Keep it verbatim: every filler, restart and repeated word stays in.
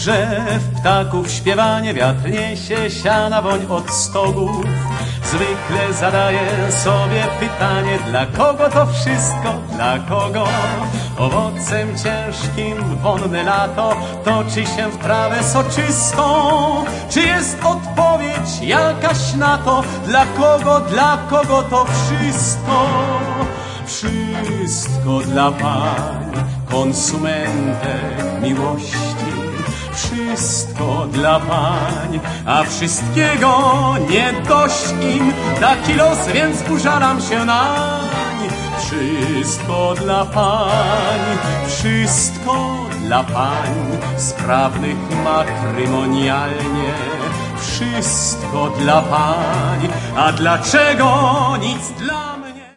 drzew, ptaków śpiewanie, wiatr niesie siana woń od stogów. Zwykle zadaję sobie pytanie, dla kogo to wszystko, dla kogo? Owocem ciężkim wonne lato toczy się w trawę soczystą. Czy jest odpowiedź jakaś na to, dla kogo, dla kogo to wszystko? Wszystko dla pań, konsumentek miłości. Wszystko dla pań, a wszystkiego nie dość im. Taki los, więc użalam się nań. Wszystko dla pań, wszystko dla pań, sprawnych matrymonialnie. Wszystko dla pań, a dlaczego nic dla